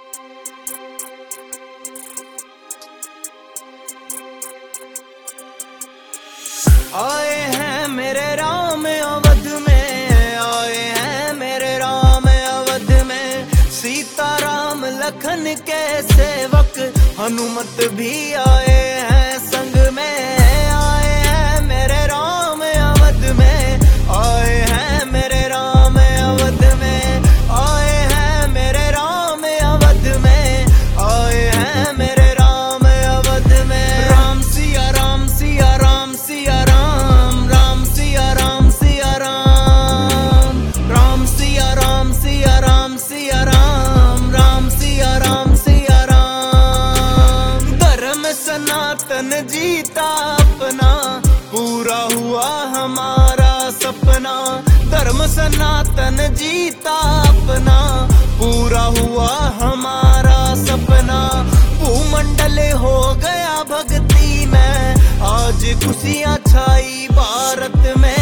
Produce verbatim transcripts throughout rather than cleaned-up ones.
आए हैं मेरे राम अवध में, आए हैं मेरे राम अवध में। सीता राम लखन के सेवक हनुमत भी आए हैं संग में। आए हैं मेरे राम अवध में, आए हैं मेरे राम अवध में। आए हैं मेरे राम अवध में, आए हैं मेरे राम अवध में। राम सिया राम सिया राम सिया राम, राम सिया राम सिया राम, राम सिया राम सिया राम सिया राम, राम सिया राम सिया राम। धर्म सनातन जीता अपना, पूरा हुआ हमारा सपना। धर्म सनातन जीता अपना, पूरा हुआ हमारा सपना। भूमंडल हो गया भक्ति में, आज खुशियां छाई भारत में।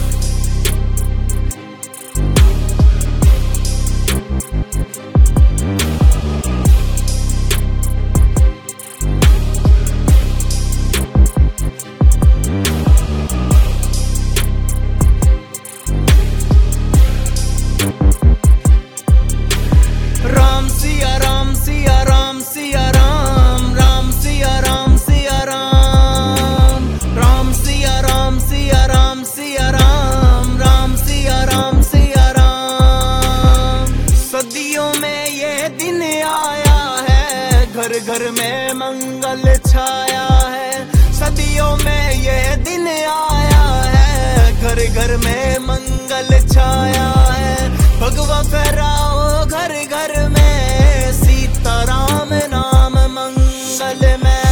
राम सिया राम सिया राम सिया राम, राम सिया राम सिया राम, राम सिया राम सिया राम सिया राम, राम सिया राम सिया राम। सदियों में ये दिन आया है, घर घर में मंगल छाया है। सदियों में ये दिन आया है, घर घर में मंगल छाया है। भगवा फहराओ घर घर में, सीता राम नाम मंगल में।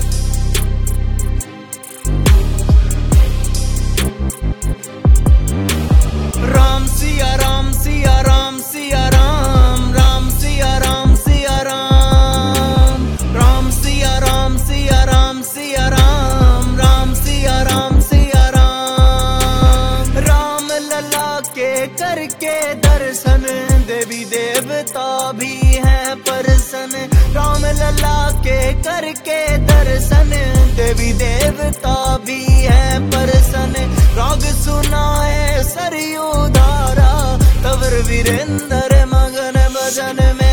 राम सिया राम सिया राम सिया राम, राम सिया राम सिया राम, राम सिया राम सिया राम सिया राम, राम सिया राम सिया राम। राम लला के करके दर्शन, देवी देवता भी हैं प्रसन्न। राम लला के करके दर्शन, देवी देवता भी हैं प्रसन्न। राग सुनाए सरयू धारा, तवर वीरेंद्र मगन भजन में।